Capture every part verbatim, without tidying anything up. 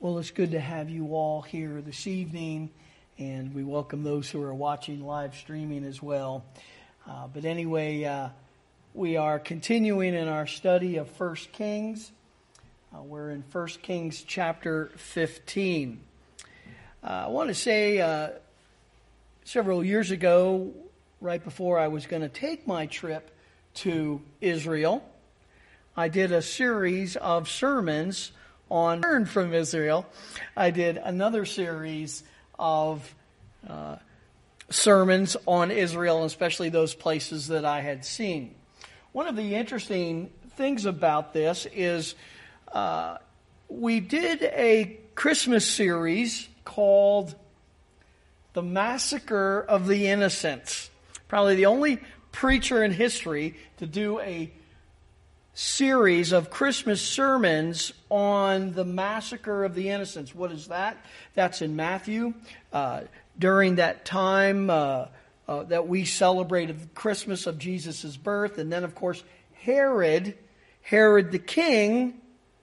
Well, it's good to have you all here this evening, and we welcome those who are watching live streaming as well. Uh, but anyway, uh, we are continuing in our study of First Kings. Uh, we're in First Kings chapter fifteen. Uh, I want to say uh, several years ago, right before I was going to take my trip to Israel, I did a series of sermons on Learn from Israel. I did another series of uh, sermons on Israel, especially those places that I had seen. One of the interesting things about this is uh, we did a Christmas series called The Massacre of the Innocents. Probably the only preacher in history to do a series of Christmas sermons on the massacre of the innocents. What is that? That's in Matthew. Uh, during that time uh, uh, that we celebrated Christmas of Jesus' birth. And then, of course, Herod, Herod the king,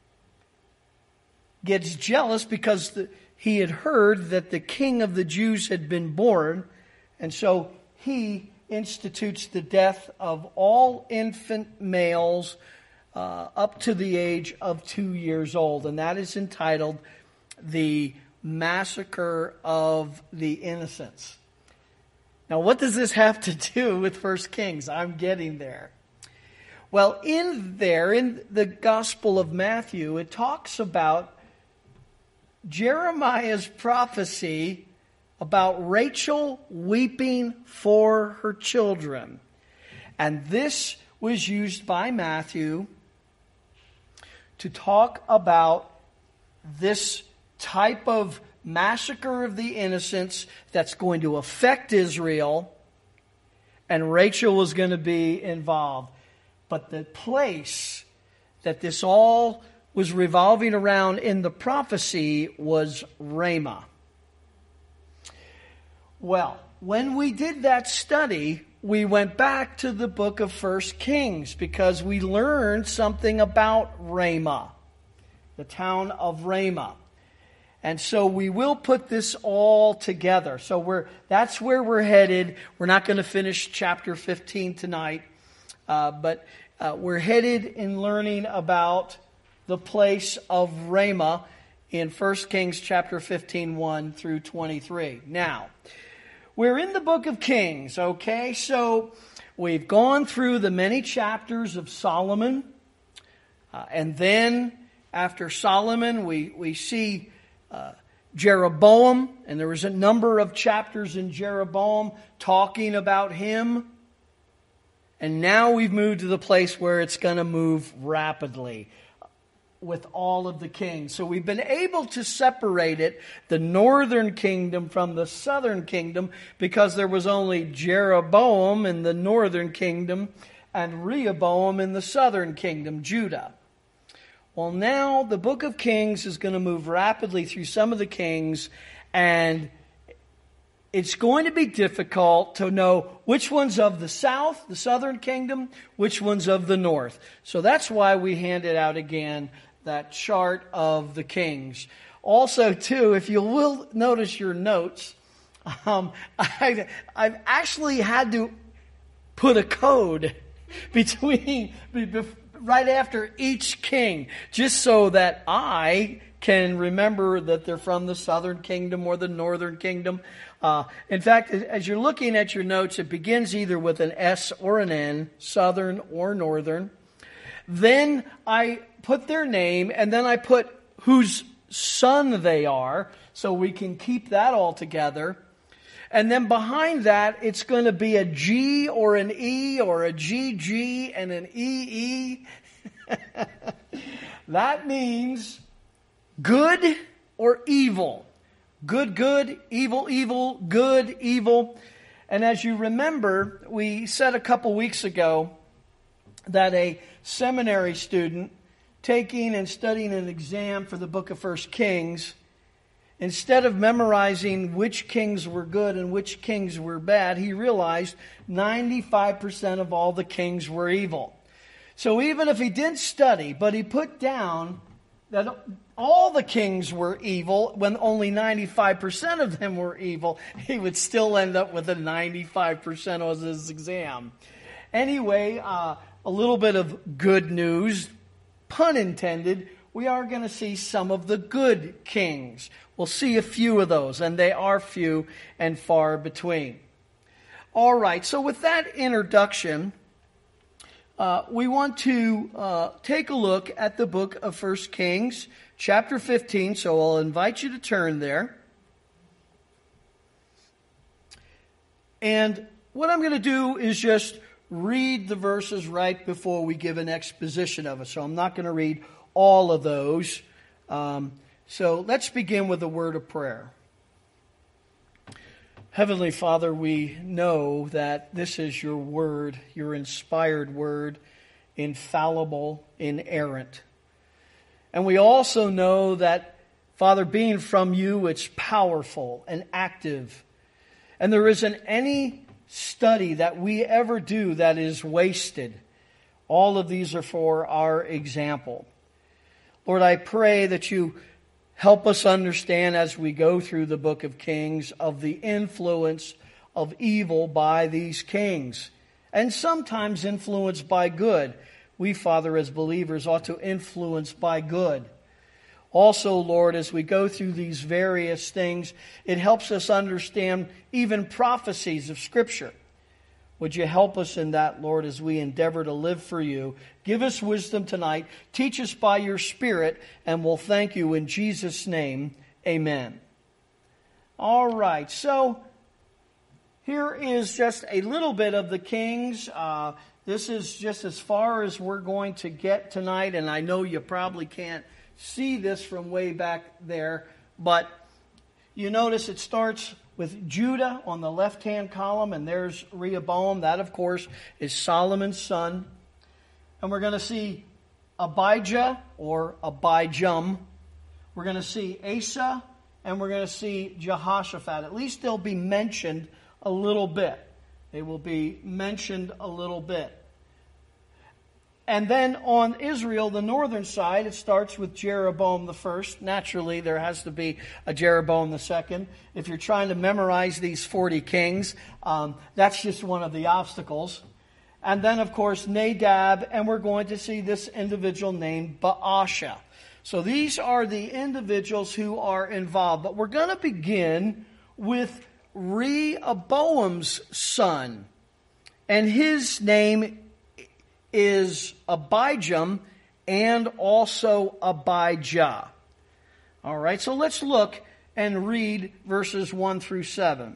gets jealous because the, he had heard that the king of the Jews had been born. And so he institutes the death of all infant males Uh, up to the age of two years old. And that is entitled The Massacre of the Innocents. Now, what does this have to do with First Kings? I'm getting there. Well, in there, in the Gospel of Matthew, it talks about Jeremiah's prophecy about Rachel weeping for her children. And this was used by Matthew to talk about this type of massacre of the innocents that's going to affect Israel, and Rachel was going to be involved. But the place that this all was revolving around in the prophecy was Ramah. Well, when we did that study, we went back to the book of First Kings because we learned something about Ramah, the town of Ramah. And so we will put this all together. So we're that's where we're headed. We're not going to finish chapter fifteen tonight, uh, but uh, we're headed in learning about the place of Ramah in First Kings chapter fifteen, one through twenty-three. Now, we're in the book of Kings, okay? So we've gone through the many chapters of Solomon. Uh, and then after Solomon, we, we see uh, Jeroboam. And there was a number of chapters in Jeroboam talking about him. And now we've moved to the place where it's going to move rapidly with all of the kings. So we've been able to separate it, the northern kingdom from the southern kingdom, because there was only Jeroboam in the northern kingdom and Rehoboam in the southern kingdom, Judah. Well, now the book of Kings is going to move rapidly through some of the kings, and it's going to be difficult to know which one's of the south, the southern kingdom, which one's of the north. So that's why we handed out again that chart of the kings. Also, too, if you will notice your notes, um, I, I've actually had to put a code between right after each king, just so that I can remember that they're from the southern kingdom or the northern kingdom. Uh, in fact, as you're looking at your notes, it begins either with an S or an N, southern or northern. Then I put their name, and then I put whose son they are, so we can keep that all together. And then behind that, it's going to be a G or an E or a G G and an E E. That means good or evil. Good, good, evil, evil, good, evil. And as you remember, we said a couple weeks ago that a seminary student taking and studying an exam for the book of First Kings, instead of memorizing which kings were good and which kings were bad, he realized ninety-five percent of all the kings were evil. So even if he didn't study, but he put down that all the kings were evil, when only ninety-five percent of them were evil, he would still end up with a ninety-five percent on his exam. Anyway, uh, a little bit of good news, pun intended. We are going to see some of the good kings. We'll see a few of those, and they are few and far between. All right, so with that introduction, uh, we want to uh, take a look at the book of First Kings, chapter fifteen. So I'll invite you to turn there. And what I'm going to do is just read the verses right before we give an exposition of it. So I'm not going to read all of those. Um, so let's begin with a word of prayer. Heavenly Father, we know that this is your word, your inspired word, infallible, inerrant. And we also know that, Father, being from you, it's powerful and active. And there isn't any study that we ever do that is wasted. All of these are for our example. Lord, I pray that you help us understand as we go through the book of Kings of the influence of evil by these kings, and sometimes influenced by good. We, Father, as believers, ought to influence by good. Also, Lord, as we go through these various things, it helps us understand even prophecies of Scripture. Would you help us in that, Lord, as we endeavor to live for you? Give us wisdom tonight. Teach us by your Spirit, and we'll thank you in Jesus' name. Amen. All right, so here is just a little bit of the kings. Uh, this is just as far as we're going to get tonight, and I know you probably can't see this from way back there, but you notice it starts with Judah on the left-hand column, and there's Rehoboam. That, of course, is Solomon's son. And we're going to see Abijah or Abijam. We're going to see Asa, and we're going to see Jehoshaphat. At least they'll be mentioned a little bit. They will be mentioned a little bit. And then on Israel, the northern side, it starts with Jeroboam the first. Naturally, there has to be a Jeroboam the second. If you're trying to memorize these forty kings, um, that's just one of the obstacles. And then, of course, Nadab, and we're going to see this individual named Baasha. So these are the individuals who are involved. But we're going to begin with Rehoboam's son. And his name is Abijam and also Abijah. All right, so let's look and read verses one through seven.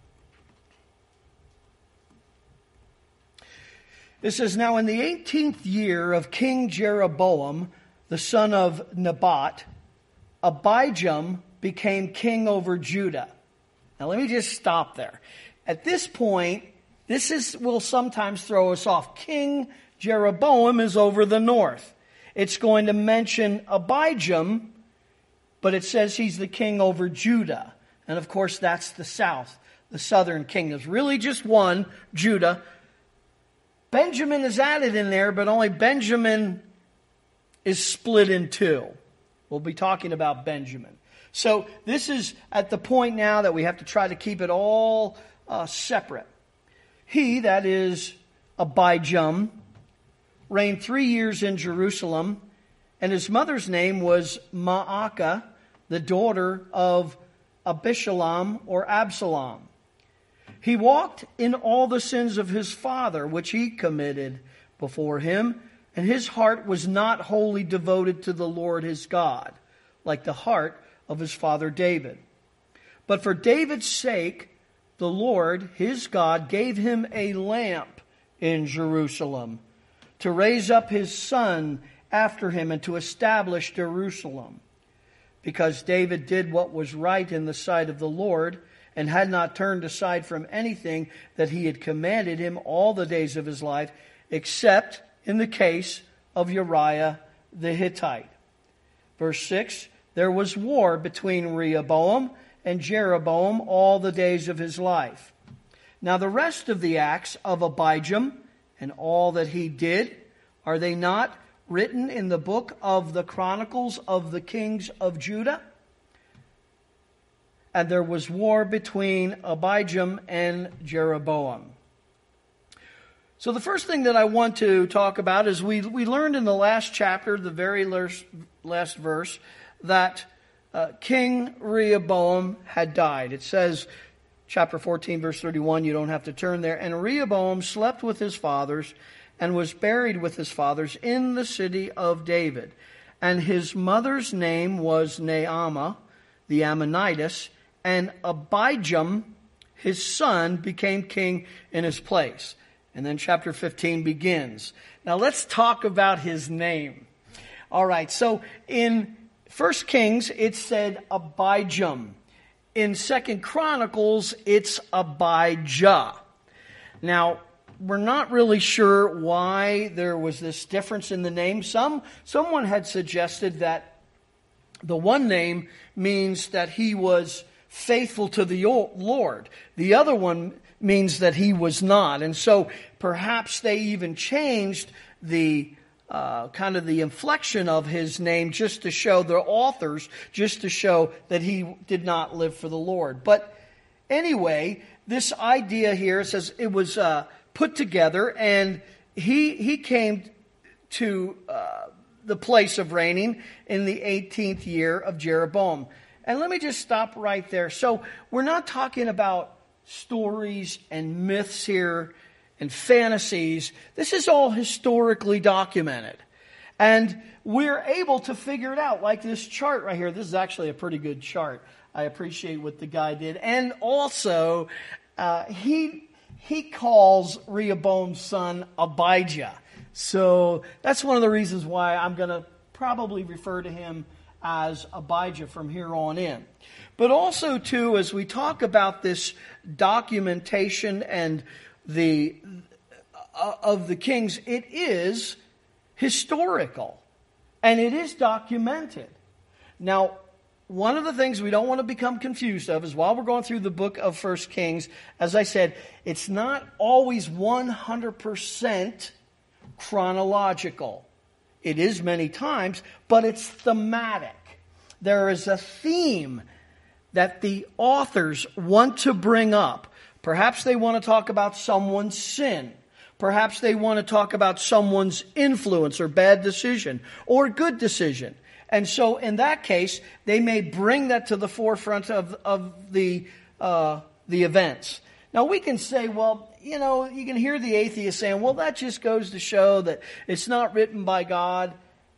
It says, "Now in the eighteenth year of King Jeroboam, the son of Nebat, Abijam became king over Judah." Now let me just stop there. At this point, this is will sometimes throw us off. King Jeroboam is over the north. It's going to mention Abijam, but it says he's the king over Judah. And of course, that's the south, the southern kingdom. There's really just one, Judah. Benjamin is added in there, but only Benjamin is split in two. We'll be talking about Benjamin. So this is at the point now that we have to try to keep it all uh, separate. He, that is Abijam, reigned three years in Jerusalem, and his mother's name was Maacah, the daughter of Abishalom or Absalom. He walked in all the sins of his father, which he committed before him, and his heart was not wholly devoted to the Lord his God, like the heart of his father David. But for David's sake, the Lord his God gave him a lamp in Jerusalem, to raise up his son after him and to establish Jerusalem. Because David did what was right in the sight of the Lord and had not turned aside from anything that he had commanded him all the days of his life, except in the case of Uriah the Hittite. Verse six, there was war between Rehoboam and Jeroboam all the days of his life. Now the rest of the acts of Abijam and all that he did, are they not written in the book of the Chronicles of the Kings of Judah. And there was war between Abijam and Jeroboam. So the first thing that I want to talk about is we, we learned in the last chapter, the very last, last verse, that uh, King Rehoboam had died. It says, chapter fourteen, verse thirty-one, you don't have to turn there. And Rehoboam slept with his fathers and was buried with his fathers in the city of David. And his mother's name was Naamah, the Ammonitess, and Abijam, his son, became king in his place. And then chapter fifteen begins. Now let's talk about his name. All right, so in First Kings, it said Abijam. In Second Chronicles, it's Abijah. Now, we're not really sure why there was this difference in the name. Some, someone had suggested that the one name means that he was faithful to the Lord. The other one means that he was not. And so perhaps they even changed the uh, kind of the inflection of his name just to show, the authors, just to show that he did not live for the Lord. But anyway, this idea here says it was uh, put together, and he he came to uh, the place of reigning in the eighteenth year of Jeroboam. And let me just stop right there. So we're not talking about stories and myths here and fantasies. This is all historically documented. And we're able to figure it out, like this chart right here. This is actually a pretty good chart. I appreciate what the guy did. And also, uh, he he calls Rehoboam's son Abijah. So that's one of the reasons why I'm going to probably refer to him as Abijah from here on in. But also, too, as we talk about this documentation and the uh, of the kings, it is historical and it is documented. Now, one of the things we don't want to become confused of is while we're going through the book of First Kings, as I said, it's not always one hundred percent chronological. It is many times, but it's thematic. There is a theme that the authors want to bring up. Perhaps they want to talk about someone's sin. Perhaps they want to talk about someone's influence or bad decision or good decision. And so in that case, they may bring that to the forefront of, of the, uh, the events. Now we can say, well, you know, you can hear the atheist saying, well, that just goes to show that it's not written by God.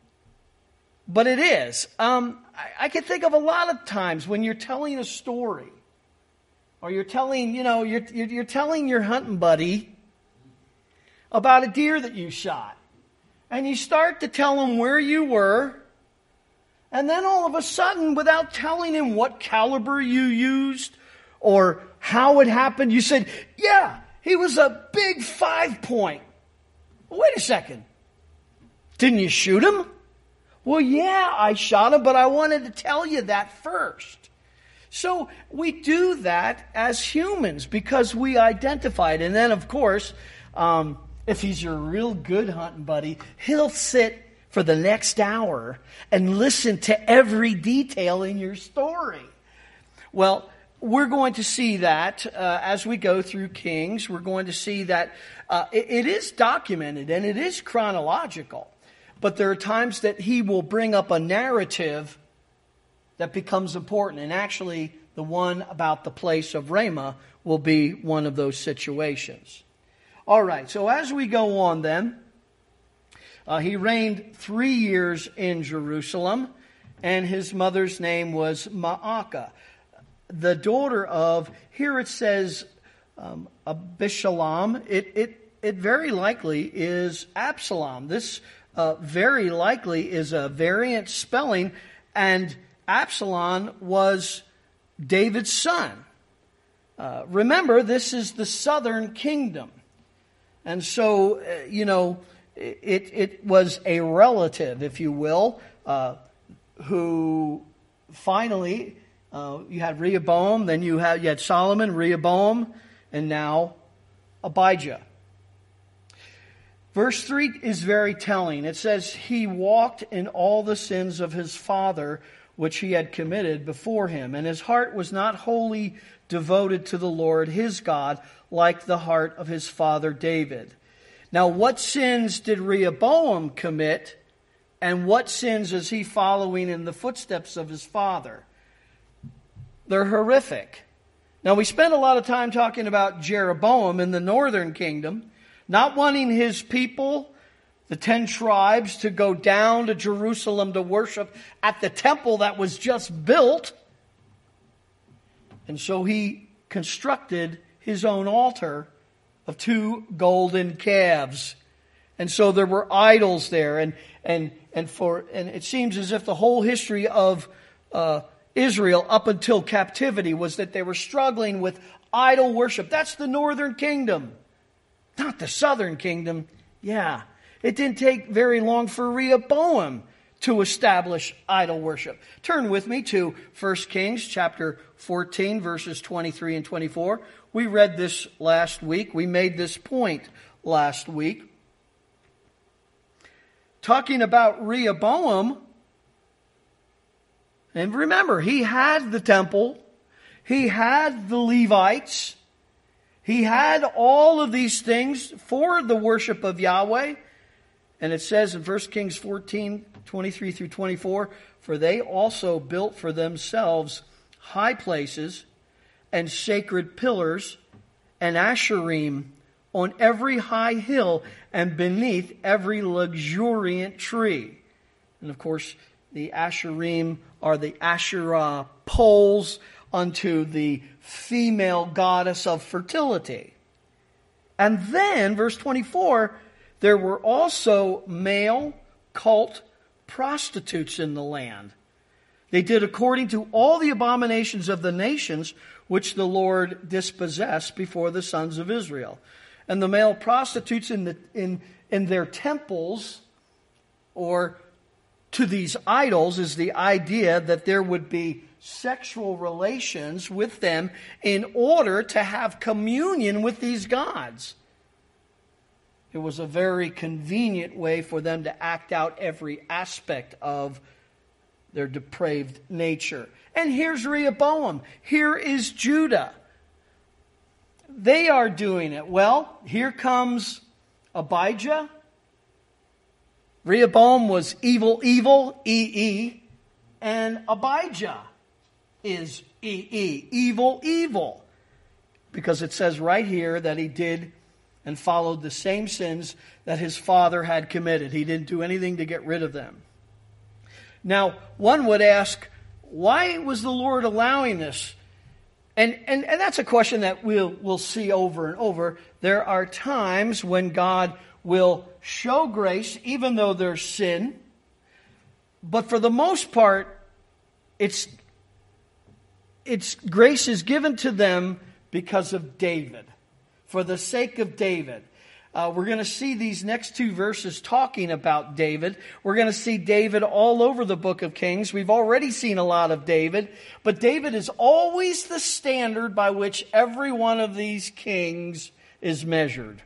But it is. Um, I, I can think of a lot of times when you're telling a story, or you're telling, you know, you're, you're, you're telling your hunting buddy about a deer that you shot. And you start to tell him where you were. And then all of a sudden, without telling him what caliber you used or how it happened, you said, yeah, he was a big five point. Well, wait a second. Didn't you shoot him? Well, yeah, I shot him, but I wanted to tell you that first. So we do that as humans because we identify it. And then, of course, um, if he's your real good hunting buddy, he'll sit for the next hour and listen to every detail in your story. Well, we're going to see that uh, as we go through Kings. We're going to see that uh, it, it is documented and it is chronological. But there are times that he will bring up a narrative that becomes important. And actually, the one about the place of Ramah will be one of those situations. All right, so as we go on then, uh, he reigned three years in Jerusalem, and his mother's name was Maacah, the daughter of, here it says, um, Abishalom. It, it, it very likely is Absalom. This uh, very likely is a variant spelling, and Absalom was David's son. Uh, remember, this is the southern kingdom. And so, uh, you know, it, it was a relative, if you will, uh, who finally, uh, you had Rehoboam, then you had, you had Solomon, Rehoboam, and now Abijah. Verse three is very telling. It says, he walked in all the sins of his father, which he had committed before him. And his heart was not wholly devoted to the Lord his God, like the heart of his father David. Now, what sins did Rehoboam commit? And what sins is he following in the footsteps of his father? They're horrific. Now, we spent a lot of time talking about Jeroboam in the northern kingdom, not wanting his people, the ten tribes, to go down to Jerusalem to worship at the temple that was just built. And so he constructed his own altar of two golden calves. And so there were idols there. And and and for and it seems as if the whole history of uh, Israel up until captivity was that they were struggling with idol worship. That's the northern kingdom. Not the southern kingdom. Yeah. It didn't take very long for Rehoboam to establish idol worship. Turn with me to First Kings chapter fourteen, verses twenty-three and twenty-four. We read this last week. We made this point last week. Talking about Rehoboam. And remember, he had the temple. He had the Levites. He had all of these things for the worship of Yahweh. And it says in First Kings fourteen, twenty-three through twenty-four, for they also built for themselves high places and sacred pillars and asherim on every high hill and beneath every luxuriant tree. And of course, the asherim are the Asherah poles unto the female goddess of fertility. And then, verse twenty-four, there were also male cult prostitutes in the land. They did according to all the abominations of the nations which the Lord dispossessed before the sons of Israel. And the male prostitutes in the in in their temples or to these idols is the idea that there would be sexual relations with them in order to have communion with these gods. It was a very convenient way for them to act out every aspect of their depraved nature. And here's Rehoboam. Here is Judah. They are doing it. Well, here comes Abijah. Rehoboam was evil, evil, E E. And Abijah is E E, evil, evil. Because it says right here that he did and followed the same sins that his father had committed. He didn't do anything to get rid of them. Now, one would ask, why was the Lord allowing this? And, and, and that's a question that we'll, we'll see over and over. There are times when God will show grace, even though there's sin. But for the most part, it's, it's grace is given to them because of David. For the sake of David. Uh, we're going to see these next two verses talking about David. We're going to see David all over the book of Kings. We've already seen a lot of David. But David is always the standard by which every one of these kings is measured.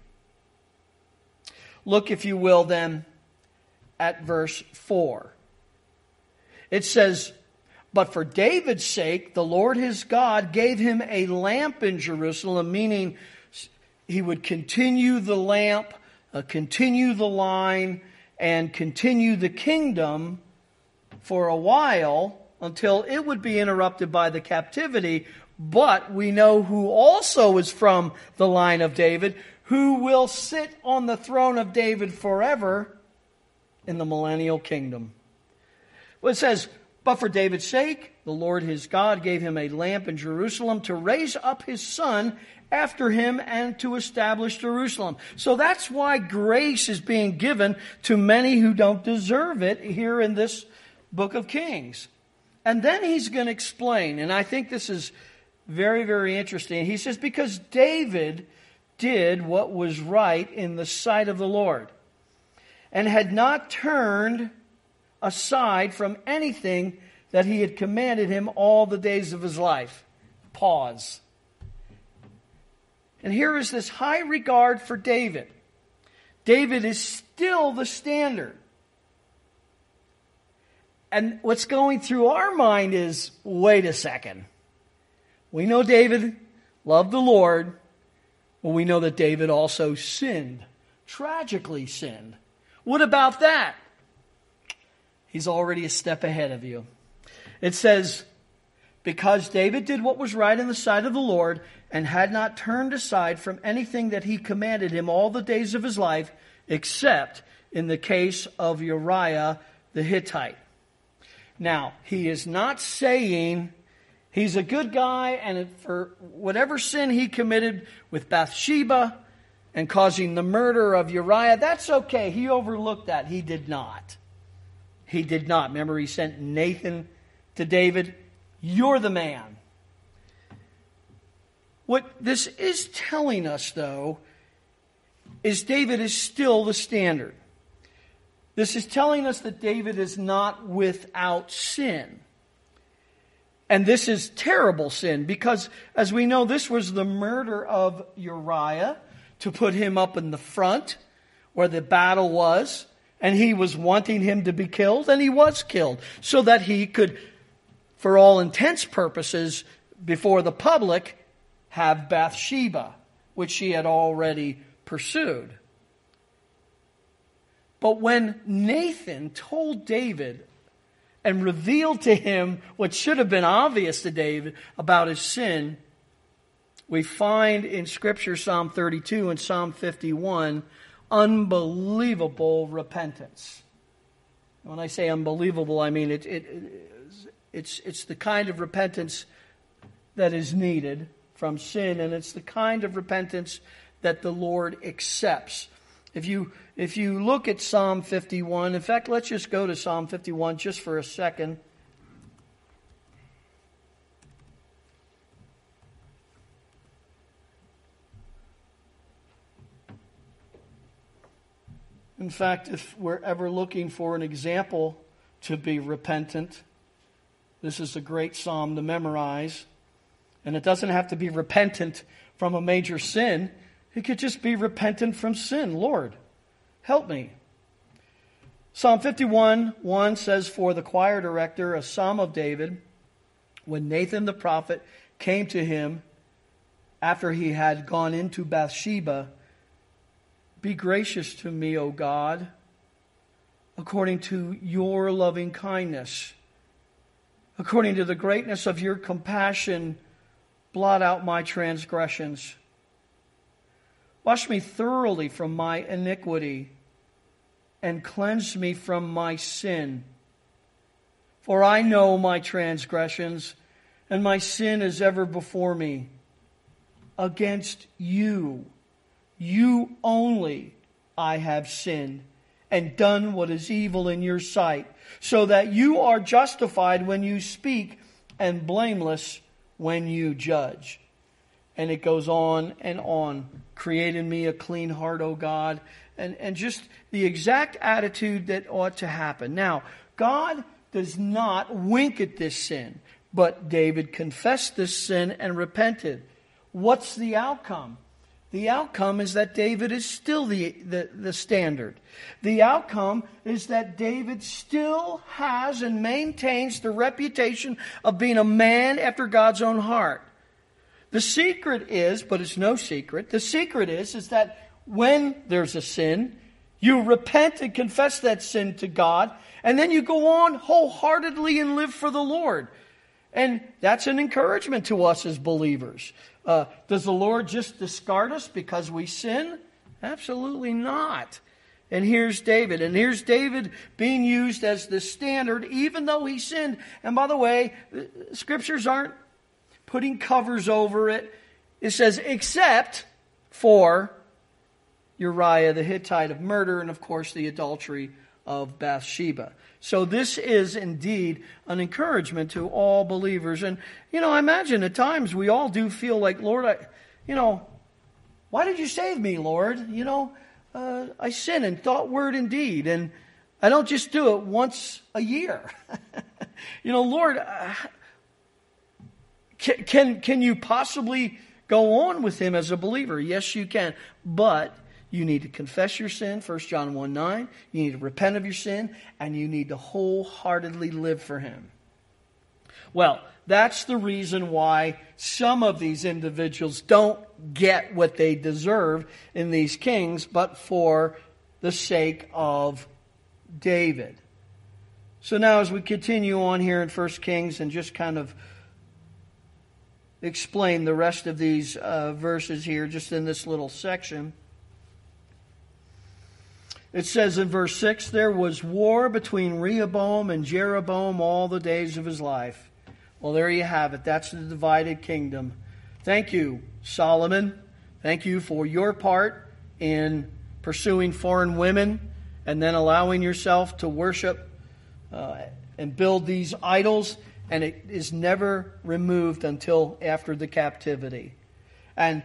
Look, if you will, then, at verse four. It says, but for David's sake, the Lord his God gave him a lamp in Jerusalem, meaning he would continue the lamp, uh, continue the line, and continue the kingdom for a while until it would be interrupted by the captivity. But we know who also is from the line of David, who will sit on the throne of David forever in the millennial kingdom. Well, it says, but for David's sake, the Lord his God gave him a lamp in Jerusalem to raise up his son after him and to establish Jerusalem. So that's why grace is being given to many who don't deserve it here in this book of Kings. And then he's going to explain, and I think this is very, very interesting. He says, because David did what was right in the sight of the Lord and had not turned aside from anything that he had commanded him all the days of his life. Pause. And here is this high regard for David. David is still the standard. And what's going through our mind is, wait a second. We know David loved the Lord. Well, we know that David also sinned, tragically sinned. What about that? He's already a step ahead of you. It says, because David did what was right in the sight of the Lord and had not turned aside from anything that he commanded him all the days of his life, except in the case of Uriah the Hittite. Now, he is not saying he's a good guy, and for whatever sin he committed with Bathsheba and causing the murder of Uriah, that's okay. He overlooked that. He did not. He did not. Remember, he sent Nathan to David. You're the man. What this is telling us, though, is David is still the standard. This is telling us that David is not without sin. And this is terrible sin because, as we know, this was the murder of Uriah to put him up in the front where the battle was. And he was wanting him to be killed, and he was killed so that he could, for all intents purposes, before the public, have Bathsheba, which she had already pursued. But when Nathan told David and revealed to him what should have been obvious to David about his sin, we find in Scripture, Psalm thirty-two and Psalm fifty-one, unbelievable repentance. When I say unbelievable, I mean it, it, it's, it's the kind of repentance that is needed from sin, and it's the kind of repentance that the Lord accepts. If you if you look at Psalm fifty-one, in fact, let's just go to Psalm fifty-one just for a second. In fact, if we're ever looking for an example to be repentant, this is a great psalm to memorize. And it doesn't have to be repentant from a major sin. It could just be repentant from sin. Lord, help me. Psalm fifty-one, one says, for the choir director, a psalm of David, when Nathan the prophet came to him after he had gone into Bathsheba, be gracious to me, O God, according to your loving kindness. According to the greatness of your compassion, blot out my transgressions. Wash me thoroughly from my iniquity and cleanse me from my sin. For I know my transgressions, and my sin is ever before me. Against you, you only, I have sinned and done what is evil in your sight, so that you are justified when you speak and blameless when you judge. And it goes on and on. Create in me a clean heart, O God. And, and just the exact attitude that ought to happen. Now, God does not wink at this sin, but David confessed this sin and repented. What's the outcome? The outcome is that David is still the, the, the standard. The outcome is that David still has and maintains the reputation of being a man after God's own heart. The secret is, but it's no secret, the secret is, is that when there's a sin, you repent and confess that sin to God, and then you go on wholeheartedly and live for the Lord. And that's an encouragement to us as believers. Uh, does the Lord just discard us because we sin? Absolutely not. And here's David. And here's David being used as the standard, even though he sinned. And by the way, scriptures aren't putting covers over it. It says, except for Uriah the Hittite of murder, and of course the adultery of Bathsheba. So this is indeed an encouragement to all believers. And, you know, I imagine at times we all do feel like, Lord, I, you know, why did you save me, Lord? You know, uh, I sin in thought, word, and deed. And I don't just do it once a year. You know, Lord, uh, can, can, can you possibly go on with him as a believer? Yes, you can. But You need to confess your sin, First John one nine. You need to repent of your sin, and you need to wholeheartedly live for Him. Well, that's the reason why some of these individuals don't get what they deserve in these kings, but for the sake of David. So now as we continue on here in First Kings and just kind of explain the rest of these uh, verses here, just in this little section. It says in verse six, there was war between Rehoboam and Jeroboam all the days of his life. Well, there you have it. That's the divided kingdom. Thank you, Solomon. Thank you for your part in pursuing foreign women and then allowing yourself to worship uh, and build these idols. And it is never removed until after the captivity. And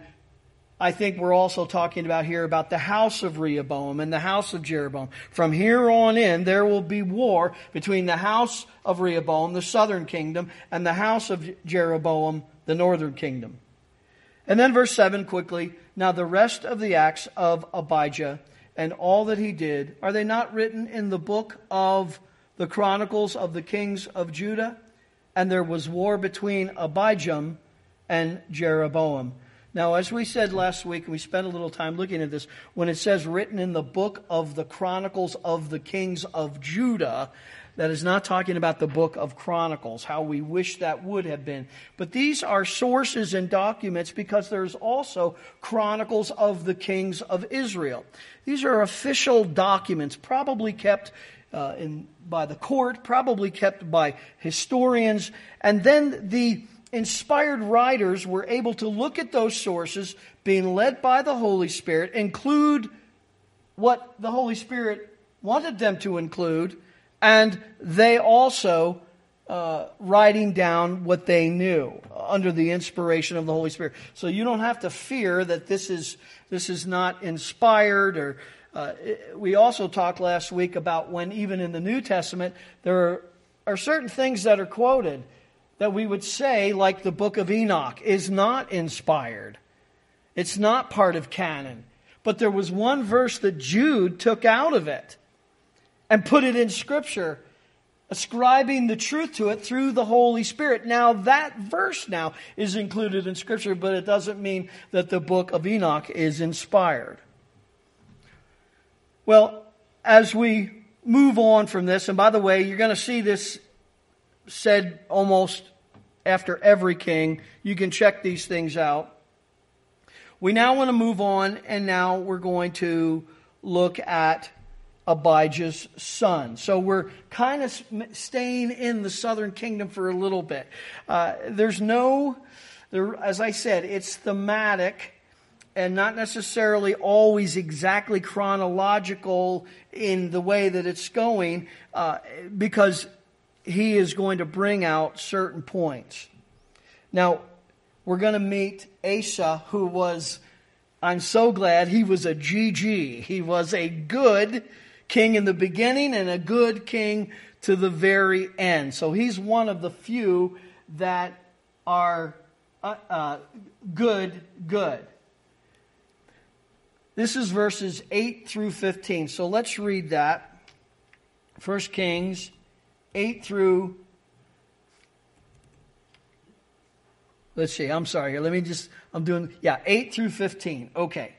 I think we're also talking about here about the house of Rehoboam and the house of Jeroboam. From here on in, there will be war between the house of Rehoboam, the southern kingdom, and the house of Jeroboam, the northern kingdom. And then verse seven quickly. Now the rest of the acts of Abijah and all that he did, are they not written in the book of the Chronicles of the kings of Judah? And there was war between Abijam and Jeroboam. Now, as we said last week, and we spent a little time looking at this, when it says written in the book of the Chronicles of the kings of Judah, that is not talking about the book of Chronicles, how we wish that would have been. But these are sources and documents because there's also Chronicles of the kings of Israel. These are official documents, probably kept uh, in by the court, probably kept by historians, and then the inspired writers were able to look at those sources, being led by the Holy Spirit, include what the Holy Spirit wanted them to include, and they also uh, writing down what they knew under the inspiration of the Holy Spirit. So you don't have to fear that this is this is not inspired. Or uh, we also talked last week about when even in the New Testament there are, are certain things that are quoted that we would say, like the book of Enoch, is not inspired. It's not part of canon. But there was one verse that Jude took out of it and put it in Scripture, ascribing the truth to it through the Holy Spirit. Now that verse now is included in Scripture, but it doesn't mean that the book of Enoch is inspired. Well, as we move on from this, and by the way, you're going to see this said almost after every king. You can check these things out. We now want to move on, and now we're going to look at Abijah's son. So we're kind of staying in the southern kingdom for a little bit. Uh, there's no, there, as I said, it's thematic and not necessarily always exactly chronological in the way that it's going, uh, because he is going to bring out certain points. Now, we're going to meet Asa, who was, I'm so glad, he was a G G. He was a good king in the beginning and a good king to the very end. So he's one of the few that are uh, uh, good, good. This is verses eight through fifteen. So let's read that. First Kings eight through, let's see, I'm sorry here. Let me just, I'm doing, yeah, eight through fifteen. Okay.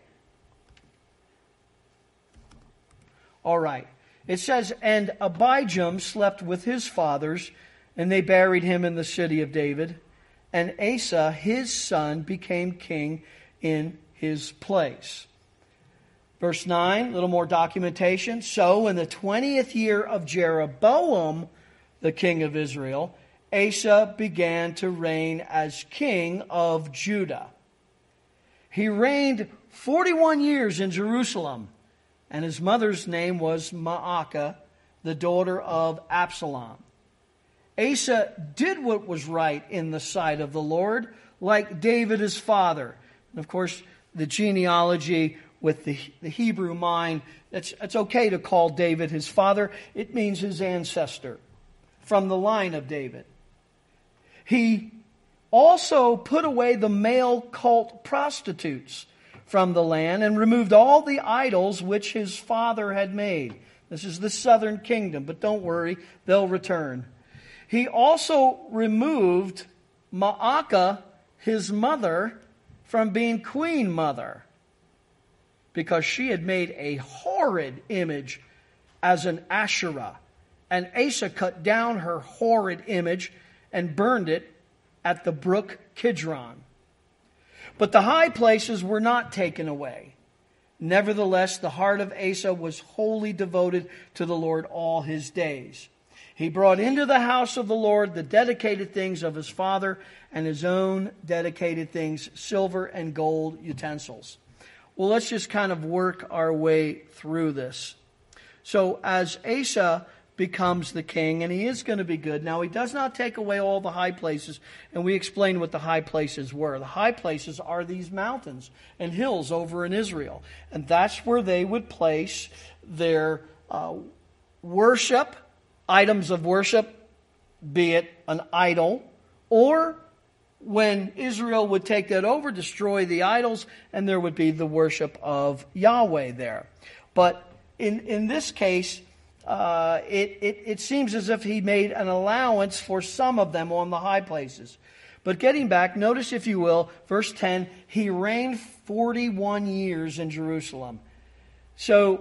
All right. It says, and Abijam slept with his fathers, and they buried him in the city of David. And Asa, his son, became king in his place. Verse nine, a little more documentation. So in the twentieth year of Jeroboam, the king of Israel, Asa began to reign as king of Judah. He reigned forty-one years in Jerusalem, and his mother's name was Maacah, the daughter of Absalom. Asa did what was right in the sight of the Lord, like David his father. And of course, the genealogy with the, the Hebrew mind, it's, it's okay to call David his father. It means his ancestor from the line of David. He also put away the male cult prostitutes from the land and removed all the idols which his father had made. This is the southern kingdom, but don't worry, they'll return. He also removed Maacah, his mother, from being queen mother, because she had made a horrid image as an Asherah. And Asa cut down her horrid image and burned it at the brook Kidron. But the high places were not taken away. Nevertheless, the heart of Asa was wholly devoted to the Lord all his days. He brought into the house of the Lord the dedicated things of his father and his own dedicated things, silver and gold utensils. Well, let's just kind of work our way through this. So as Asa becomes the king, and he is going to be good. Now, he does not take away all the high places, and we explained what the high places were. The high places are these mountains and hills over in Israel, and that's where they would place their uh, worship, items of worship, be it an idol, or when Israel would take that over, destroy the idols, and there would be the worship of Yahweh there. But in, in this case, Uh, it, it, it seems as if he made an allowance for some of them on the high places. But getting back, notice if you will, verse ten, he reigned forty-one years in Jerusalem. So,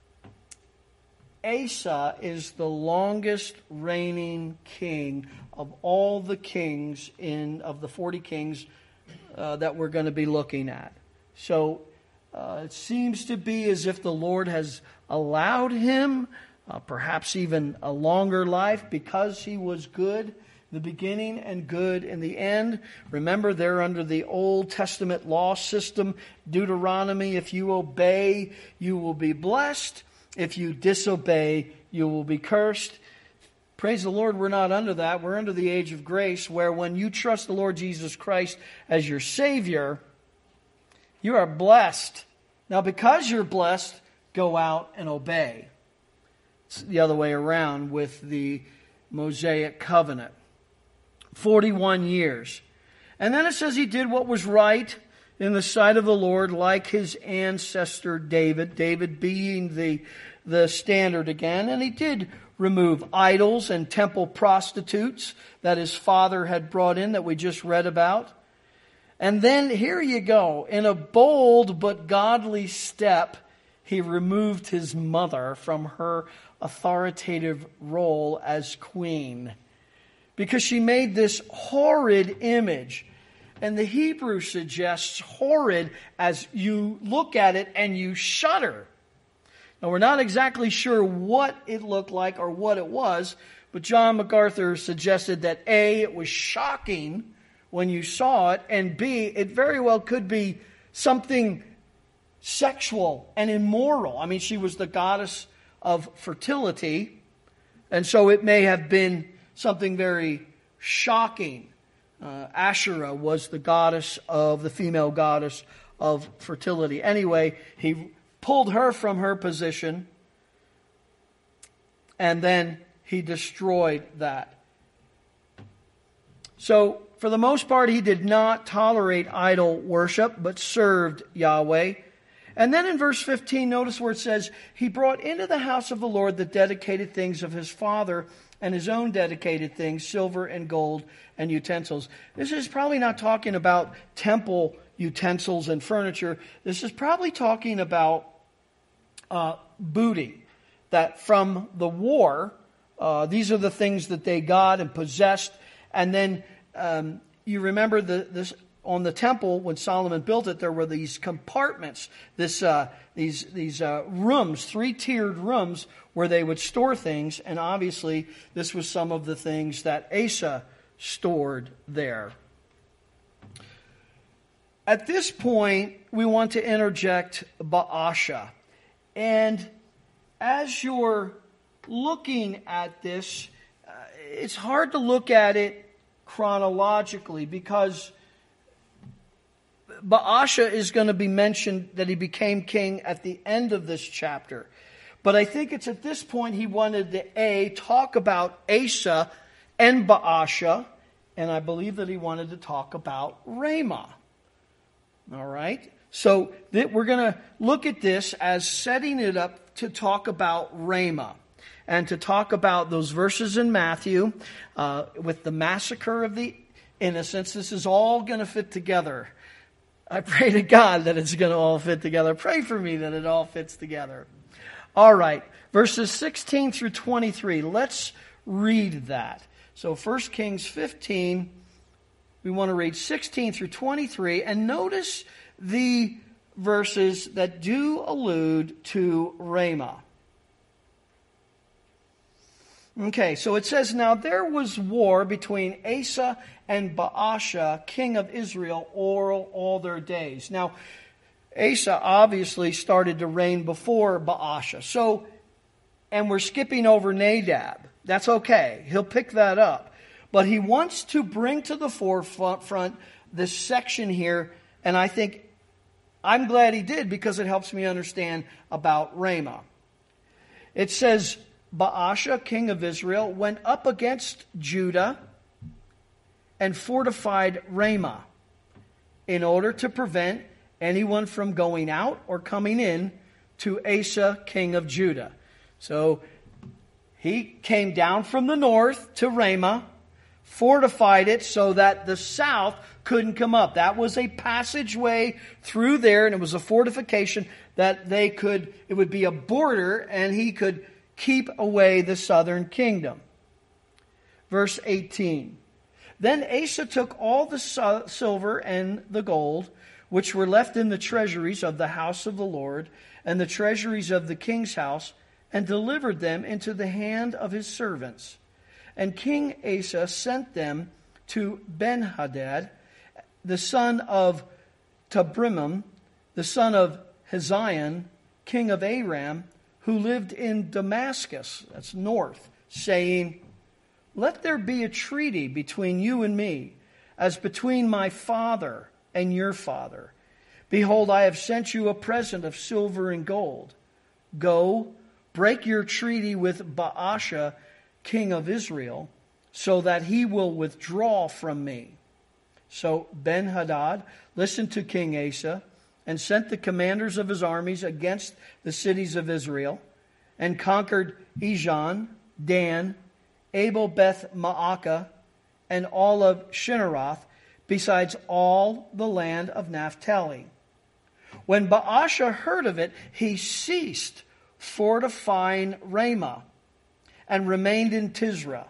Asa is the longest reigning king of all the kings in of the forty kings uh, that we're going to be looking at. So, uh, it seems to be as if the Lord has allowed him Uh, perhaps even a longer life because he was good in the beginning and good in the end. Remember, they're under the Old Testament law system. Deuteronomy, if you obey, you will be blessed. If you disobey, you will be cursed. Praise the Lord, we're not under that. We're under the age of grace, where when you trust the Lord Jesus Christ as your Savior, you are blessed. Now, because you're blessed, go out and obey. It's the other way around with the Mosaic covenant. forty-one years. And then it says he did what was right in the sight of the Lord, like his ancestor David. David being the, the standard again. And he did remove idols and temple prostitutes that his father had brought in, that we just read about. And then here you go. In a bold but godly step, he removed his mother from her authoritative role as queen, because she made this horrid image. And the Hebrew suggests horrid as you look at it and you shudder. Now, we're not exactly sure what it looked like or what it was, but John MacArthur suggested that A, it was shocking when you saw it, and B, it very well could be something sexual and immoral. I mean, she was the goddess of fertility, and so it may have been something very shocking. Uh, Asherah was the goddess of, the female goddess of fertility. Anyway, he pulled her from her position, and then he destroyed that. So, for the most part, he did not tolerate idol worship, but served Yahweh. And then in verse fifteen, notice where it says, he brought into the house of the Lord the dedicated things of his father and his own dedicated things, silver and gold and utensils. This is probably not talking about temple utensils and furniture. This is probably talking about uh, booty, that from the war, uh, these are the things that they got and possessed. And then um, you remember the this. On the temple, when Solomon built it, there were these compartments, this uh, these these uh, rooms, three-tiered rooms where they would store things, and obviously this was some of the things that Asa stored there. At this point, we want to interject Baasha. And as you're looking at this, uh, it's hard to look at it chronologically, because Baasha is going to be mentioned that he became king at the end of this chapter. But I think it's at this point he wanted to A, talk about Asa and Baasha, and I believe that he wanted to talk about Ramah. All right? So th- we're going to look at this as setting it up to talk about Ramah and to talk about those verses in Matthew uh, with the massacre of the innocents. This is all going to fit together. I pray to God that it's going to all fit together. Pray for me that it all fits together. All right, verses sixteen through twenty-three. Let's read that. So First Kings fifteen, we want to read sixteen through twenty-three, and notice the verses that do allude to Ramah. Okay, so it says, "Now there was war between Asa and Baasha, king of Israel, all, all their days." Now, Asa obviously started to reign before Baasha. So, and we're skipping over Nadab. That's okay. He'll pick that up. But he wants to bring to the forefront this section here, and I think I'm glad he did because it helps me understand about Ramah. It says, "Baasha, king of Israel, went up against Judah and fortified Ramah in order to prevent anyone from going out or coming in to Asa, king of Judah." So he came down from the north to Ramah, fortified it so that the south couldn't come up. That was a passageway through there, and it was a fortification that they could, it would be a border, and he could keep away the southern kingdom. Verse eighteen. "Then Asa took all the silver and the gold, which were left in the treasuries of the house of the Lord, and the treasuries of the king's house, and delivered them into the hand of his servants. And King Asa sent them to Ben-Hadad, the son of Tabrimim, the son of Hazael, king of Aram, who lived in Damascus," that's north, "saying, 'Let there be a treaty between you and me, as between my father and your father. Behold, I have sent you a present of silver and gold. Go, break your treaty with Baasha, king of Israel, so that he will withdraw from me.' So Ben-Hadad listened to King Asa and sent the commanders of his armies against the cities of Israel, and conquered Ijon, Dan, Abel-Beth-Maacah, and all of Shinneroth, besides all the land of Naphtali. When Baasha heard of it, he ceased fortifying Ramah and remained in Tisra.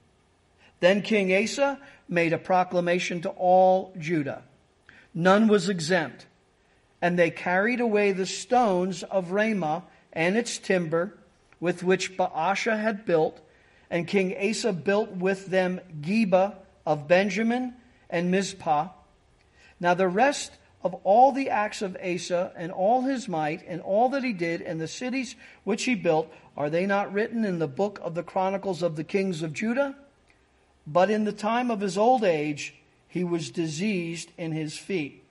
Then King Asa made a proclamation to all Judah. None was exempt. And they carried away the stones of Ramah and its timber, with which Baasha had built, and King Asa built with them Geba of Benjamin and Mizpah. Now the rest of all the acts of Asa, and all his might, and all that he did, and the cities which he built, are they not written in the book of the Chronicles of the kings of Judah? But in the time of his old age, he was diseased in his feet."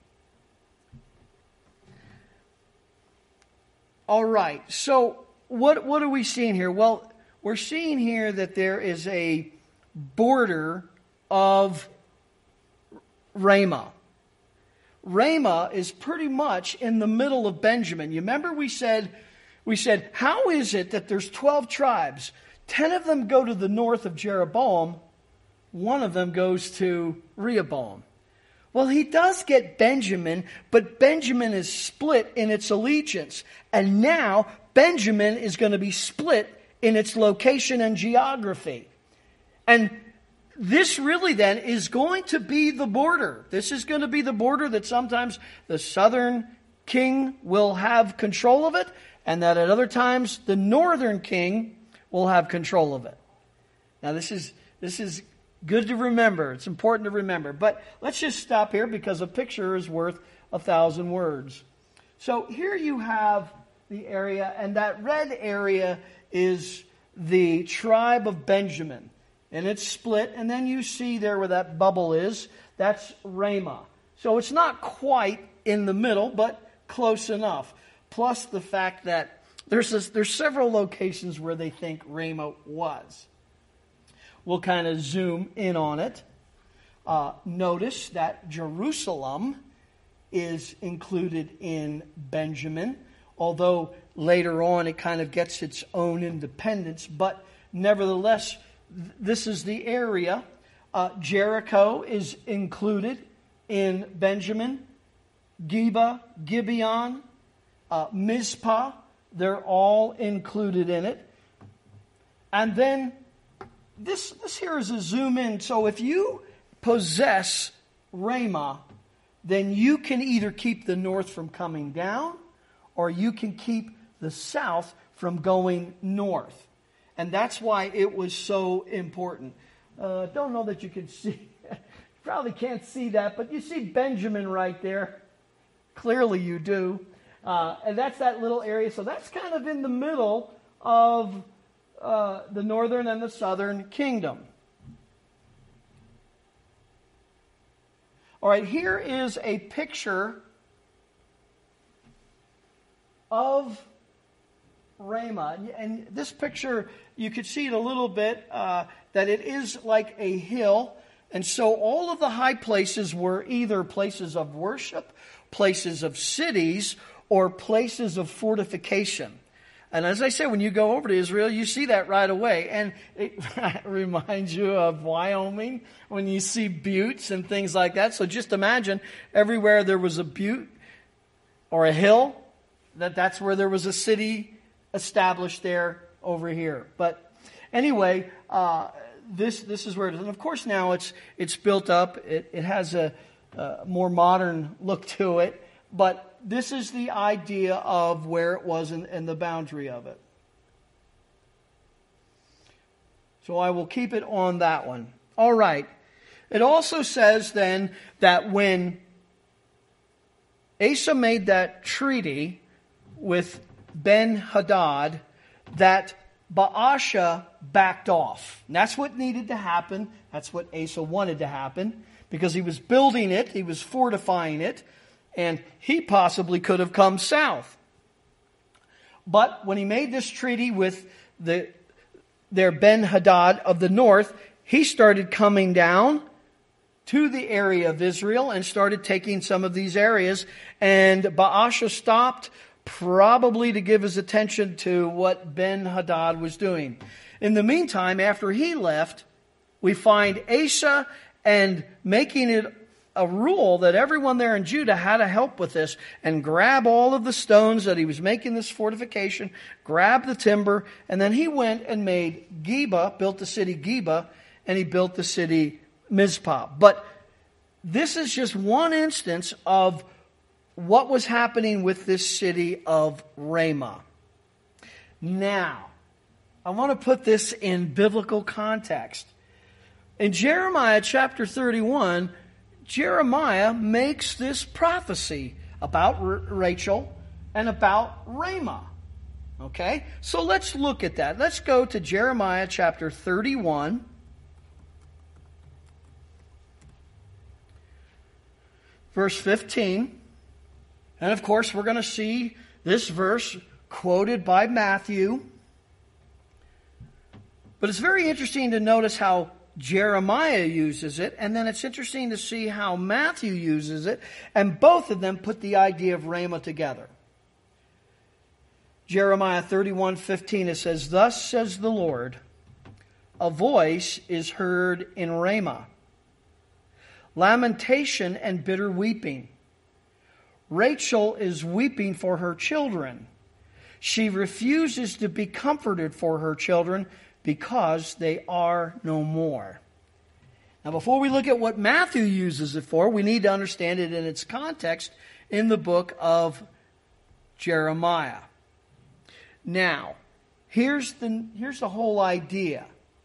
All right, so what, what are we seeing here? Well, we're seeing here that there is a border of Ramah. Ramah is pretty much in the middle of Benjamin. You remember we said, we said, how is it that there's twelve tribes? Ten of them go to the north of Jeroboam. One of them goes to Rehoboam. Well, he does get Benjamin, but Benjamin is split in its allegiance. And now Benjamin is going to be split in its location and geography. And this really then is going to be the border. This is going to be the border that sometimes the southern king will have control of it, and that at other times the northern king will have control of it. Now this is this is good to remember. It's important to remember. But let's just stop here because a picture is worth a thousand words. So here you have the area, and that red area is the tribe of Benjamin. And it's split, and then you see there where that bubble is, that's Ramah. So it's not quite in the middle, but close enough. Plus the fact that there's this, there's several locations where they think Ramah was. We'll kind of zoom in on it. Uh, notice that Jerusalem is included in Benjamin, although later on it kind of gets its own independence. But nevertheless, this is the area. Uh, Jericho is included in Benjamin. Geba, Gibeon, uh, Mizpah, they're all included in it. And then this, this here is a zoom in. So if you possess Ramah, then you can either keep the north from coming down, or you can keep the south from going north. And that's why it was so important. Uh, don't know that you can see, you probably can't see that, but you see Benjamin right there. Clearly you do. Uh, and that's that little area. So that's kind of in the middle of uh, the northern and the southern kingdom. All right, here is a picture of Ramah. And this picture, you could see it a little bit, uh, that it is like a hill. And so all of the high places were either places of worship, places of cities, or places of fortification. And as I said, when you go over to Israel, you see that right away. And it reminds you of Wyoming when you see buttes and things like that. So just imagine everywhere there was a butte or a hill, that that's where there was a city established there over here. But anyway, uh, this this is where it is. And of course now it's it's built up. It, it has a, a more modern look to it. But this is the idea of where it was and, and the boundary of it. So I will keep it on that one. All right. It also says then that when Asa made that treaty with Ben-Hadad, that Baasha backed off. And that's what needed to happen. That's what Asa wanted to happen, because he was building it, he was fortifying it, and he possibly could have come south. But when he made this treaty with the their Ben-Hadad of the north, he started coming down to the area of Israel and started taking some of these areas. And Baasha stopped, probably to give his attention to what Ben-Hadad was doing. In the meantime, after he left, we find Asa and making it a rule that everyone there in Judah had to help with this and grab all of the stones that he was making this fortification, grab the timber, and then he went and made Geba, built the city Geba, and he built the city Mizpah. But this is just one instance of what was happening with this city of Ramah. Now, I want to put this in biblical context. In Jeremiah chapter thirty-one, Jeremiah makes this prophecy about R- Rachel and about Ramah. Okay? So let's look at that. Let's go to Jeremiah chapter thirty-one. Verse fifteen. And of course, we're going to see this verse quoted by Matthew. But it's very interesting to notice how Jeremiah uses it, and then it's interesting to see how Matthew uses it, and both of them put the idea of Ramah together. Jeremiah thirty-one fifteen, it says, "Thus says the Lord, a voice is heard in Ramah, lamentation and bitter weeping. Rachel is weeping for her children. She refuses to be comforted for her children, because they are no more." Now, before we look at what Matthew uses it for, we need to understand it in its context in the book of Jeremiah. Now, here's the, here's the whole idea.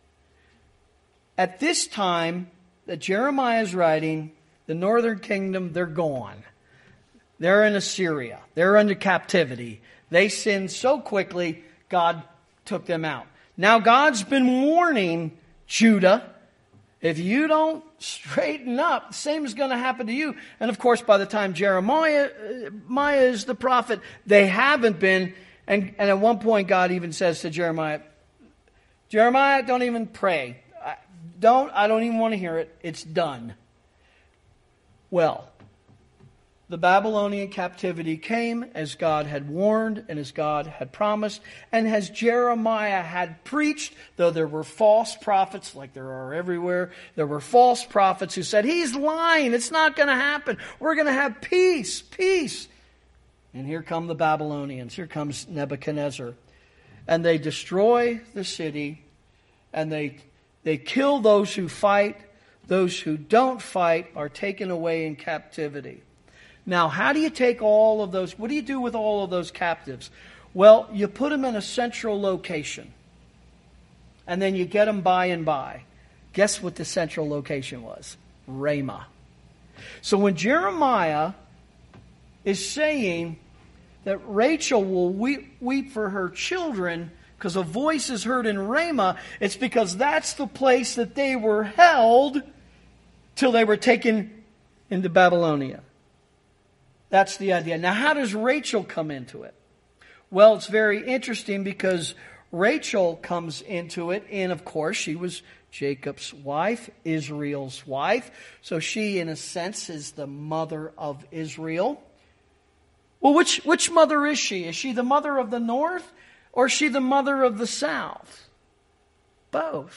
At this time that Jeremiah is writing, the northern kingdom, they're gone. They're in Assyria. They're under captivity. They sinned so quickly, God took them out. Now God's been warning Judah, if you don't straighten up, the same is going to happen to you. And of course, by the time Jeremiah Maya is the prophet, they haven't been. And, and at one point, God even says to Jeremiah, Jeremiah, don't even pray. I, don't, I don't even want to hear it. It's done. Well, the Babylonian captivity came as God had warned and as God had promised, and as Jeremiah had preached, though there were false prophets, like there are everywhere, there were false prophets who said, he's lying, it's not going to happen, we're going to have peace, peace. And here come the Babylonians, here comes Nebuchadnezzar. And they destroy the city, and they, they kill those who fight. Those who don't fight are taken away in captivity. Now, how do you take all of those? What do you do with all of those captives? Well, you put them in a central location. And then you get them by and by. Guess what the central location was? Ramah. So when Jeremiah is saying that Rachel will weep, weep for her children because a voice is heard in Ramah, it's because that's the place that they were held till they were taken into Babylonia. That's the idea. Now, how does Rachel come into it? Well, it's very interesting because Rachel comes into it, and of course, she was Jacob's wife, Israel's wife. So she, in a sense, is the mother of Israel. Well, which, which mother is she? Is she the mother of the north, or is she the mother of the south? Both.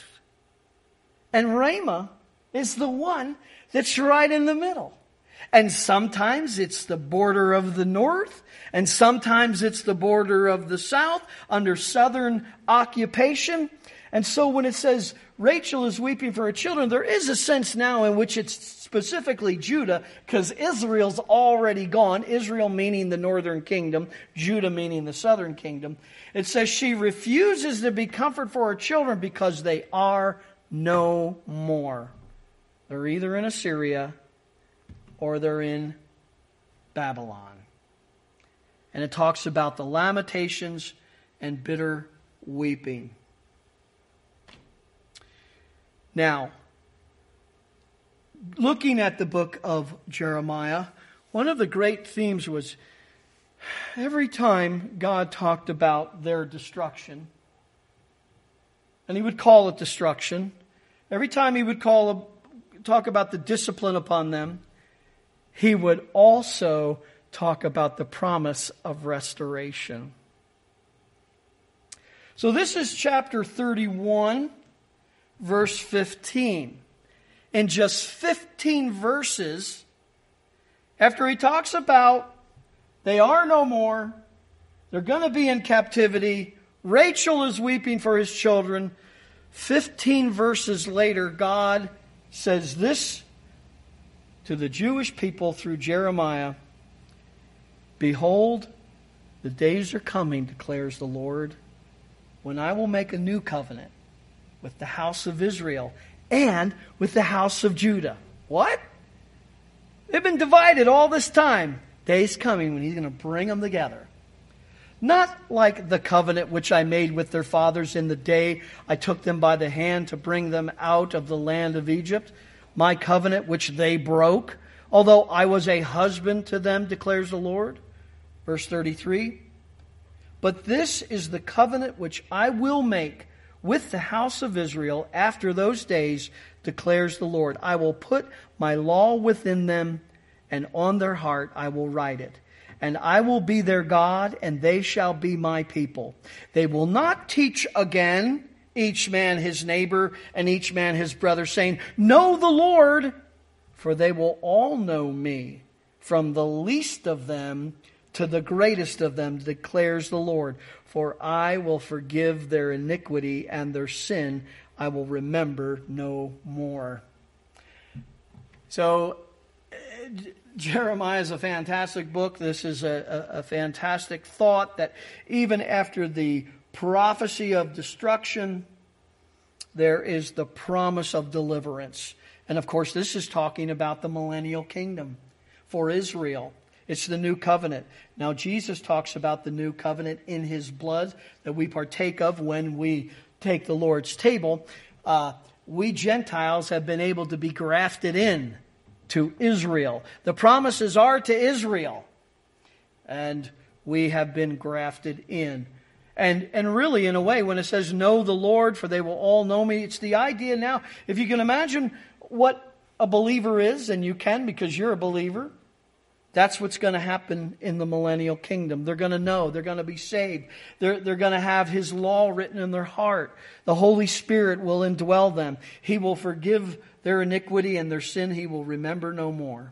And Ramah is the one that's right in the middle. And sometimes it's the border of the north, and sometimes it's the border of the south under southern occupation. And so when it says Rachel is weeping for her children, there is a sense now in which it's specifically Judah, because Israel's already gone. Israel meaning the northern kingdom, Judah meaning the southern kingdom. It says she refuses to be comforted for her children because they are no more. They're either in Assyria or they're in Babylon. And it talks about the lamentations and bitter weeping. Now, looking at the book of Jeremiah, one of the great themes was every time God talked about their destruction, and he would call it destruction, every time he would call talk about the discipline upon them, he would also talk about the promise of restoration. So this is chapter thirty-one, verse fifteen. In just fifteen verses, after he talks about they are no more, they're going to be in captivity, Rachel is weeping for his children, fifteen verses later, God says this to the Jewish people through Jeremiah, behold, the days are coming, declares the Lord, when I will make a new covenant with the house of Israel and with the house of Judah. What? They've been divided all this time. Day's coming when he's going to bring them together. Not like the covenant which I made with their fathers in the day I took them by the hand to bring them out of the land of Egypt, my covenant which they broke, although I was a husband to them, declares the Lord. Verse thirty-three. But this is the covenant which I will make with the house of Israel after those days, declares the Lord. I will put my law within them, and on their heart I will write it. And I will be their God, and they shall be my people. They will not teach again, each man his neighbor, and each man his brother, saying, know the Lord, for they will all know me, from the least of them to the greatest of them, declares the Lord. For I will forgive their iniquity, and their sin I will remember no more. So, Jeremiah is a fantastic book. This is a, a, a fantastic thought that even after the prophecy of destruction, there is the promise of deliverance. And of course, this is talking about the millennial kingdom for Israel. It's the new covenant. Now, Jesus talks about the new covenant in his blood that we partake of when we take the Lord's table. Uh, we Gentiles have been able to be grafted in to Israel. The promises are to Israel. And we have been grafted in. And, and really, in a way, when it says, know the Lord, for they will all know me, it's the idea now, if you can imagine what a believer is, and you can because you're a believer, That's what's going to happen in the millennial kingdom. They're going to know. They're going to be saved. They're, they're going to have His law written in their heart. The Holy Spirit will indwell them. He will forgive their iniquity and their sin He will remember no more.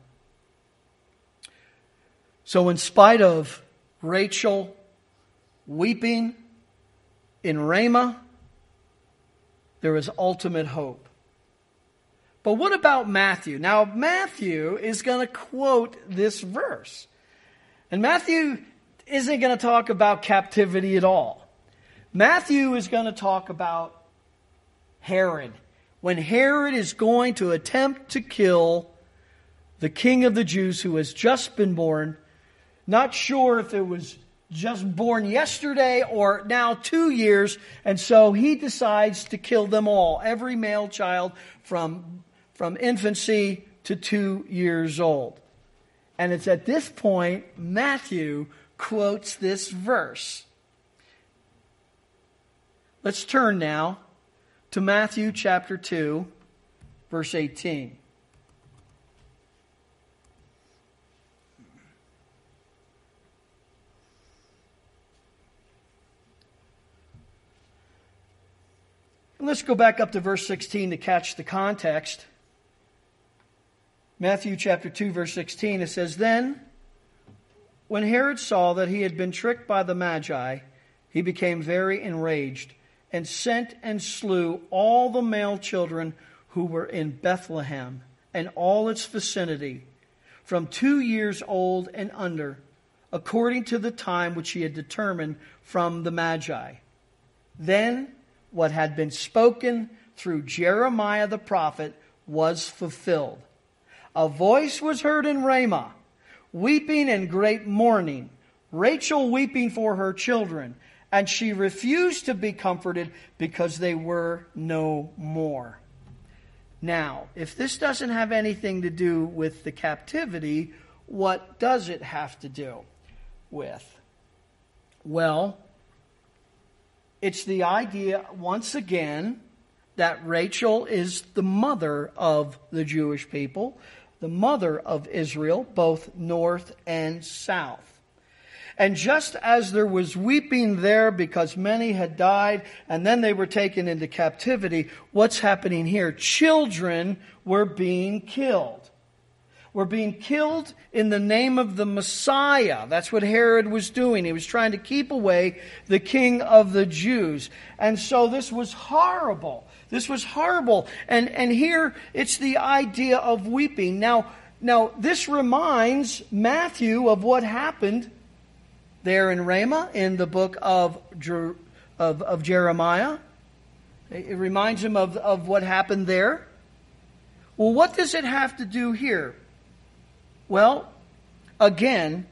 So in spite of Rachel weeping in Ramah, there is ultimate hope. But what about Matthew? Now, Matthew is going to quote this verse. And Matthew isn't going to talk about captivity at all. Matthew is going to talk about Herod. When Herod is going to attempt to kill the king of the Jews who has just been born. Not sure if it was just born yesterday or now two years. And so he decides to kill them all. Every male child from From infancy to two years old. And it's at this point Matthew quotes this verse. Let's turn now to Matthew chapter two, verse eighteen. And let's go back up to verse sixteen to catch the context. Matthew chapter two, verse sixteen, it says, Then, when Herod saw that he had been tricked by the Magi, he became very enraged, and sent and slew all the male children who were in Bethlehem and all its vicinity, from two years old and under, according to the time which he had determined from the Magi. Then, what had been spoken through Jeremiah the prophet was fulfilled. A voice was heard in Ramah, weeping and great mourning, Rachel weeping for her children, and she refused to be comforted because they were no more. Now, if this doesn't have anything to do with the captivity, what does it have to do with? Well, it's the idea, once again, that Rachel is the mother of the Jewish people, the mother of Israel, both north and south. And just as there was weeping there because many had died and then they were taken into captivity, what's happening here? Children were being killed. Were being killed in the name of the Messiah. That's what Herod was doing. He was trying to keep away the king of the Jews. And so this was horrible. This was horrible. And, and here it's the idea of weeping. Now, now this reminds Matthew of what happened there in Ramah in the book of, Jer- of, of Jeremiah. It reminds him of, of what happened there. Well, what does it have to do here? Well, again,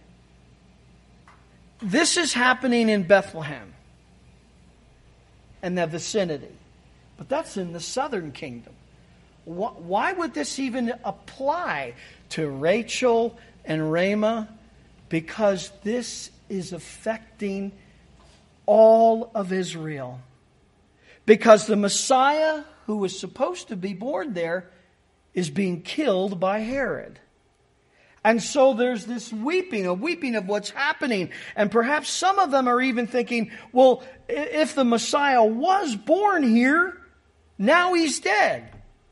this is happening in Bethlehem and the vicinity. But that's in the southern kingdom. Why would this even apply to Rachel and Ramah? Because this is affecting all of Israel. Because the Messiah who was supposed to be born there is being killed by Herod. And so there's this weeping, a weeping of what's happening. And perhaps some of them are even thinking, well, if the Messiah was born here, now he's dead.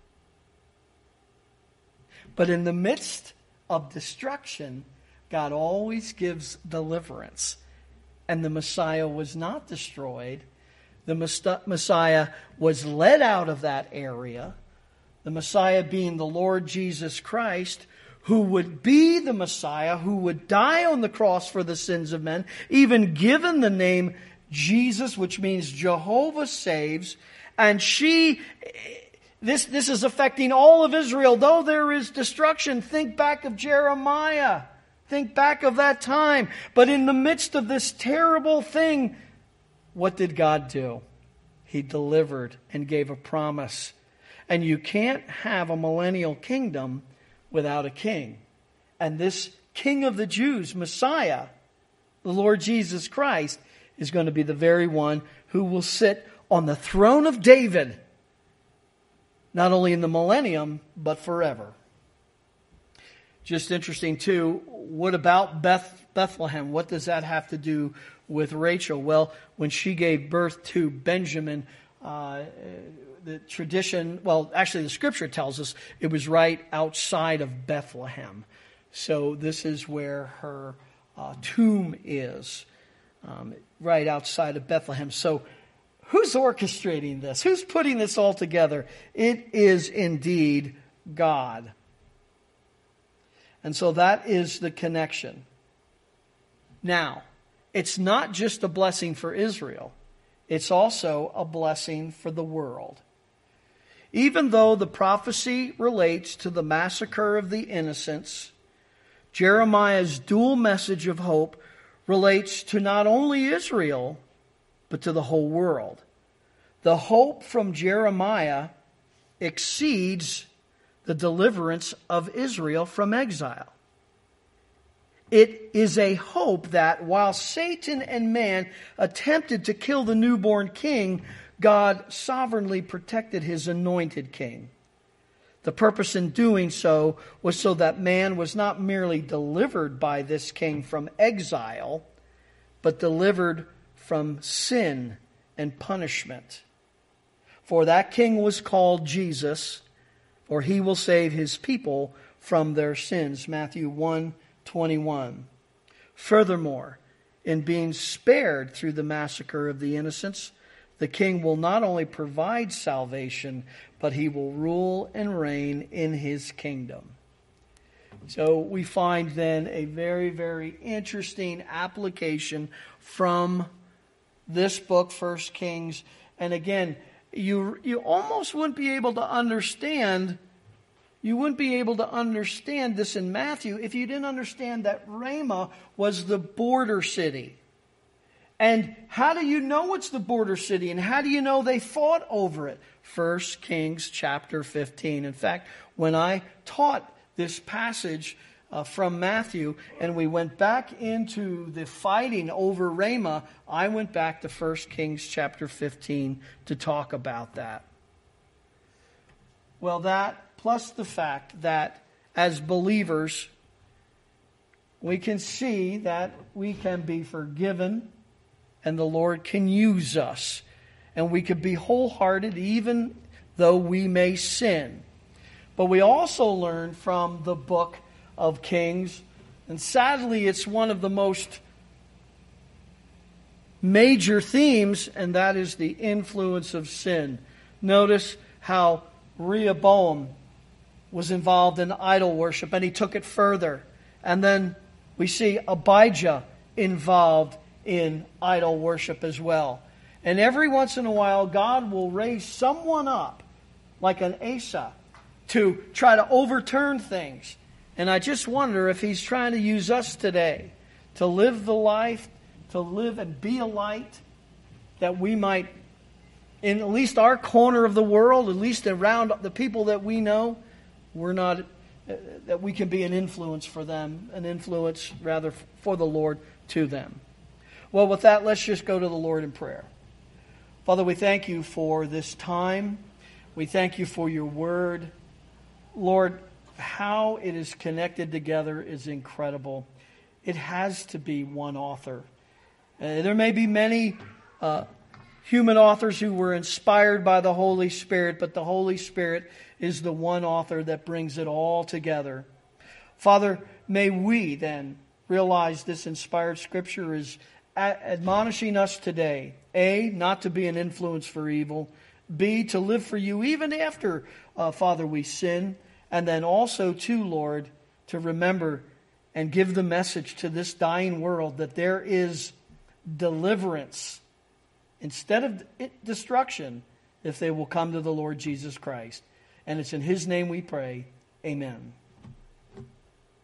But in the midst of destruction, God always gives deliverance. And the Messiah was not destroyed. The Messiah was led out of that area. The Messiah being the Lord Jesus Christ, who would be the Messiah, who would die on the cross for the sins of men, even given the name Jesus, which means Jehovah saves. And she, this, this is affecting all of Israel. Though there is destruction, think back of Jeremiah. Think back of that time. But in the midst of this terrible thing, what did God do? He delivered and gave a promise. And you can't have a millennial kingdom without a king. And this King of the Jews, Messiah, the Lord Jesus Christ, is going to be the very one who will sit on the throne of David, not only in the millennium, but forever. Just interesting, too. What about Beth, Bethlehem? What does that have to do with Rachel? Well, when she gave birth to Benjamin, uh, the tradition, well, actually the scripture tells us it was right outside of Bethlehem. So this is where her uh, tomb is, um, right outside of Bethlehem. So who's orchestrating this? Who's putting this all together? It is indeed God. And so that is the connection. Now, it's not just a blessing for Israel. It's also a blessing for the world. Even though the prophecy relates to the massacre of the innocents, Jeremiah's dual message of hope relates to not only Israel, but to the whole world. The hope from Jeremiah exceeds the deliverance of Israel from exile. It is a hope that while Satan and man attempted to kill the newborn king, God sovereignly protected his anointed king. The purpose in doing so was so that man was not merely delivered by this king from exile, but delivered from sin and punishment. For that king was called Jesus, or he will save his people from their sins. Matthew one twenty-one. Furthermore, in being spared through the massacre of the innocents, the king will not only provide salvation, but he will rule and reign in his kingdom. So we find then a very, very interesting application from this book, First Kings. And again, You you almost wouldn't be able to understand, you wouldn't be able to understand this in Matthew if you didn't understand that Ramah was the border city. And how do you know it's the border city? And how do you know they fought over it? First Kings chapter fifteen. In fact, when I taught this passage Uh, from Matthew, and we went back into the fighting over Ramah, I went back to First Kings chapter fifteen to talk about that. Well, that plus the fact that as believers, we can see that we can be forgiven and the Lord can use us. And we can be wholehearted even though we may sin. But we also learn from the book of Kings, and sadly it's one of the most major themes, and that is the influence of sin. Notice how Rehoboam was involved in idol worship, and he took it further. And then we see Abijah involved in idol worship as well. And every once in a while, God will raise someone up, like an Asa, to try to overturn things. And I just wonder if He's trying to use us today to live the life, to live and be a light, that we might, in at least our corner of the world, at least around the people that we know, we're not, uh, that we can be an influence for them, an influence rather for the Lord to them. Well, with that, let's just go to the Lord in prayer. Father, we thank You for this time. We thank You for Your word. Lord, how it is connected together is incredible. It has to be one author. Uh, there may be many uh, human authors who were inspired by the Holy Spirit, but the Holy Spirit is the one author that brings it all together. Father, may we then realize this inspired Scripture is admonishing us today, A, not to be an influence for evil, B, to live for You even after, uh, Father, we sin, and then also, too, Lord, to remember and give the message to this dying world that there is deliverance instead of destruction if they will come to the Lord Jesus Christ. And it's in His name we pray. Amen.